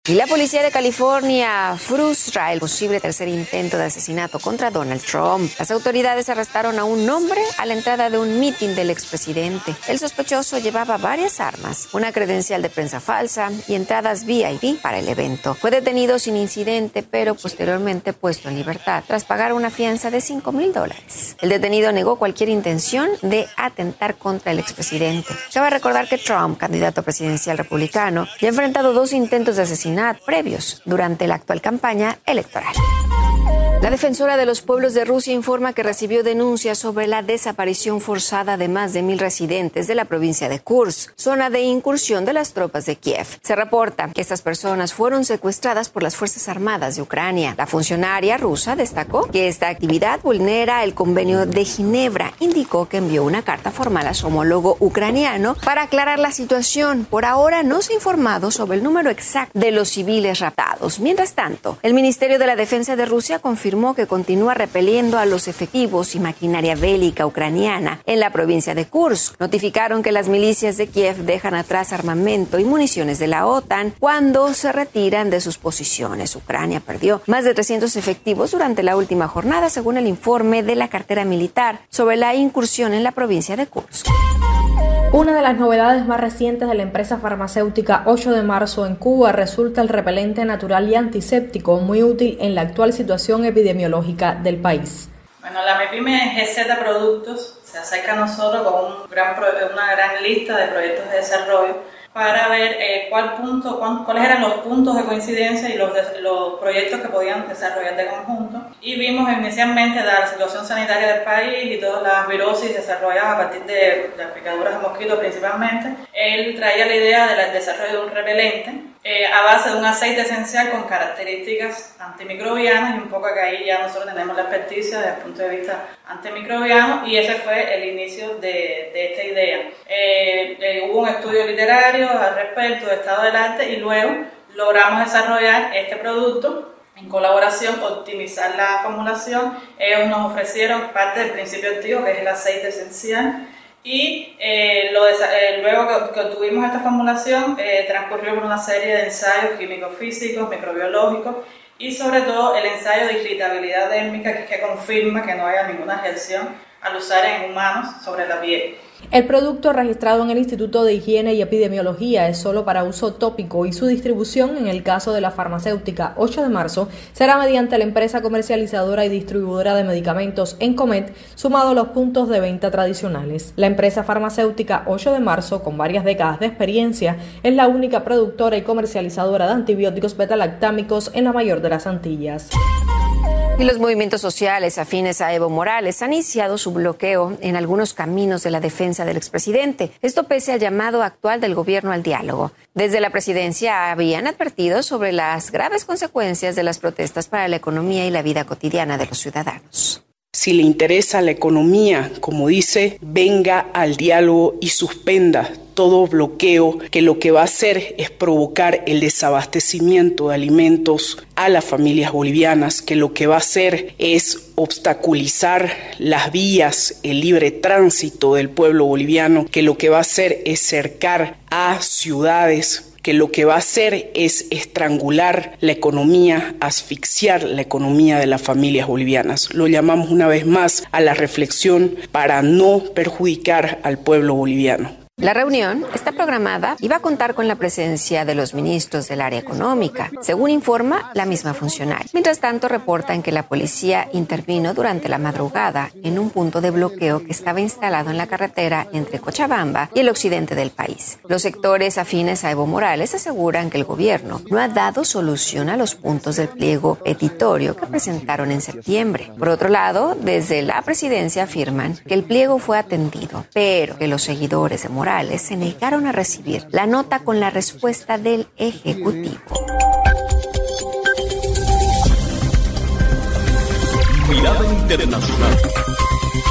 Y la policía de California frustra el posible tercer intento de asesinato contra Donald Trump. Las autoridades arrestaron a un hombre a la entrada de un mitin del expresidente. El sospechoso llevaba varias armas, una credencial de prensa falsa y entradas VIP para el evento. Fue detenido sin incidente, pero posteriormente puesto en libertad tras pagar una fianza de $5,000. El detenido negó cualquier intención de atentar contra el expresidente. Cabe recordar que Trump, candidato presidencial republicano, ya ha enfrentado 2 intentos de asesinato previos durante la actual campaña electoral. La defensora de los pueblos de Rusia informa que recibió denuncias sobre la desaparición forzada de más de 1,000 residentes de la provincia de Kursk, zona de incursión de las tropas de Kiev. Se reporta que estas personas fueron secuestradas por las Fuerzas Armadas de Ucrania. La funcionaria rusa destacó que esta actividad vulnera el Convenio de Ginebra. Indicó que envió una carta formal a su homólogo ucraniano para aclarar la situación. Por ahora no se ha informado sobre el número exacto de los civiles raptados. Mientras tanto, el Ministerio de la Defensa de Rusia confirmó que continúa repeliendo a los efectivos y maquinaria bélica ucraniana en la provincia de Kursk. Notificaron que las milicias de Kiev dejan atrás armamento y municiones de la OTAN cuando se retiran de sus posiciones. Ucrania perdió más de 300 efectivos durante la última jornada, según el informe de la cartera militar sobre la incursión en la provincia de Kursk. Una de las novedades más recientes de la empresa farmacéutica 8 de marzo en Cuba resulta el repelente natural y antiséptico muy útil en la actual situación epidemiológica del país. Bueno, la MIPYME GZ Productos se acerca a nosotros con una gran lista de proyectos de desarrollo para ver cuáles eran los puntos de coincidencia y los proyectos que podían desarrollar de conjunto. Y vimos inicialmente la situación sanitaria del país y todas las virosis desarrolladas a partir de las picaduras de mosquitos principalmente. Él traía la idea del desarrollo de un repelente a base de un aceite esencial con características antimicrobianas, y un poco que ahí ya nosotros tenemos la experticia desde el punto de vista antimicrobiano, y ese fue el inicio de esta idea. Hubo un estudio literario al respecto de estado del arte y luego logramos desarrollar este producto en colaboración, optimizar la formulación. Ellos nos ofrecieron parte del principio activo, que es el aceite esencial, y luego que obtuvimos esta formulación transcurrió por una serie de ensayos químico-físicos, microbiológicos y sobre todo el ensayo de irritabilidad dérmica, que confirma que no haya ninguna reacción al usar en humanos sobre la piel. El producto registrado en el Instituto de Higiene y Epidemiología es solo para uso tópico y su distribución, en el caso de la farmacéutica 8 de marzo, será mediante la empresa comercializadora y distribuidora de medicamentos Encomet, sumado a los puntos de venta tradicionales. La empresa farmacéutica 8 de marzo, con varias décadas de experiencia, es la única productora y comercializadora de antibióticos betalactámicos en la mayor de las Antillas. Y los movimientos sociales afines a Evo Morales han iniciado su bloqueo en algunos caminos de la defensa del expresidente. Esto pese al llamado actual del gobierno al diálogo. Desde la presidencia habían advertido sobre las graves consecuencias de las protestas para la economía y la vida cotidiana de los ciudadanos. Si le interesa la economía, como dice, venga al diálogo y suspenda todo bloqueo, que lo que va a hacer es provocar el desabastecimiento de alimentos a las familias bolivianas, que lo que va a hacer es obstaculizar las vías, el libre tránsito del pueblo boliviano, que lo que va a hacer es cercar a ciudades, que lo que va a hacer es estrangular la economía, asfixiar la economía de las familias bolivianas. Lo llamamos una vez más a la reflexión para no perjudicar al pueblo boliviano. La reunión está programada y va a contar con la presencia de los ministros del área económica, según informa la misma funcionaria. Mientras tanto, reportan que la policía intervino durante la madrugada en un punto de bloqueo que estaba instalado en la carretera entre Cochabamba y el occidente del país. Los sectores afines a Evo Morales aseguran que el gobierno no ha dado solución a los puntos del pliego petitorio que presentaron en septiembre. Por otro lado, desde la presidencia afirman que el pliego fue atendido, pero que los seguidores de Morales se negaron a recibir la nota con la respuesta del Ejecutivo. Mirada Internacional.